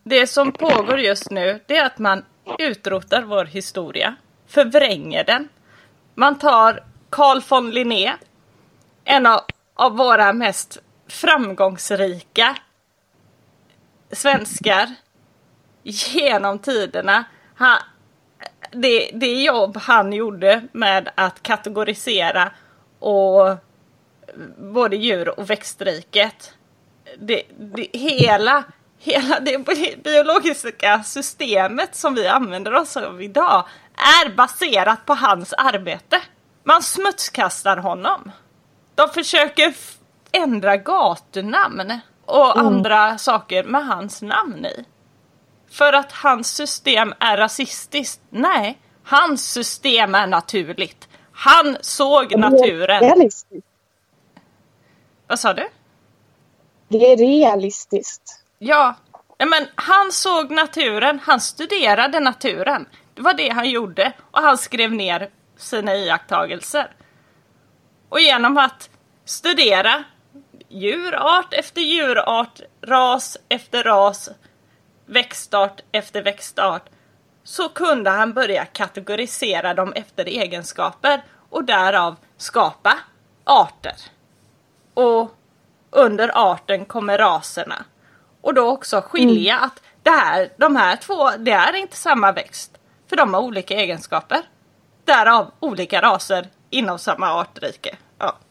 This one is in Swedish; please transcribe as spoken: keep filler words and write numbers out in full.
Det som pågår just nu, det är att man utrotar vår historia, förvränger den. Man tar Carl von Linné, en av, av våra mest framgångsrika svenskar genom tiderna. Han, det, det jobb han gjorde med att kategorisera och både djur- och växtriket. Det, det, hela, hela det biologiska systemet som vi använder oss av idag är baserat på hans arbete. Man smutskastar honom. De försöker f- ändra gatunamn och mm. andra saker med hans namn i. För att hans system är rasistiskt. Nej, hans system är naturligt. Han såg naturen. Realistiskt. Vad sa du? Det är realistiskt. Ja, men han såg naturen. Han studerade naturen. Det var det han gjorde. Och han skrev ner sina iakttagelser. Och genom att studera djurart efter djurart, ras efter ras, växtart efter växtart, så kunde han börja kategorisera dem efter egenskaper och därav skapa arter. Och under arten kommer raserna. Och då också skilja mm. att det här, de här två, det är inte samma växt. För de har olika egenskaper. Därav olika raser inom samma artrike. Ja.